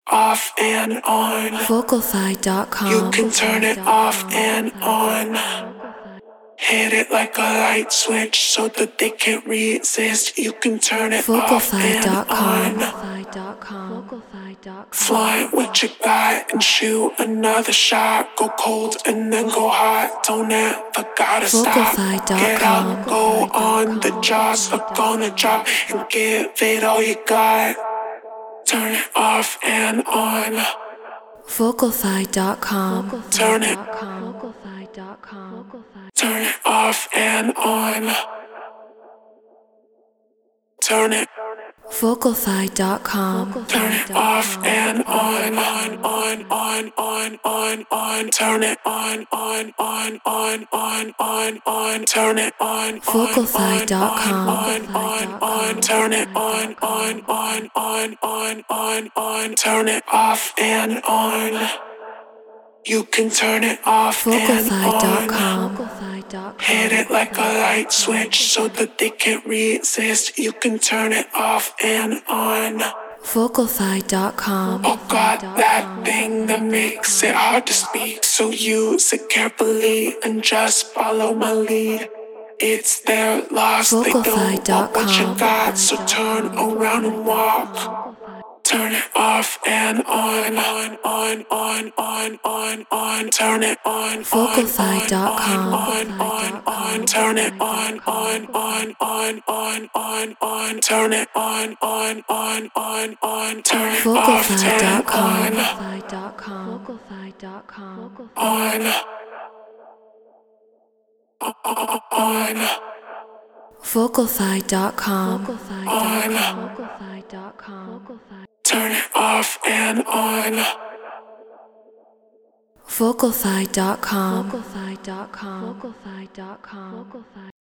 off and on. Vocalfy.com. You can turn it off and on. Hit it like a light switch so that they can't resist. You can turn it off and on. Fly what you got and shoot another shot. Go cold and then go hot. Don't ever gotta stop. Get up, go on the jaws, look on the job and give it all you got. Turn it off and on. Vocalfy.com. Turn it off and on. Turn it. Vocalfy.com. Turn it off and on. Turn it on. Turn it on. Vocalfy.com. Turn it on. Turn it off and on. You can turn it off and on. Hit it like a light switch so that they can't resist. You can turn it off and on. Vocalfy.com. Oh God, that thing that makes it hard to speak. So use it carefully and just follow my lead. It's their loss, they don't want what you got. So turn around and walk. Turn it off and on. Turn it on. Vocalfy.com. Turn it on. Turn it on. Turn it off. Turn it on. On. Vocalfy.com. Turn it off and on. Vocalfy.com.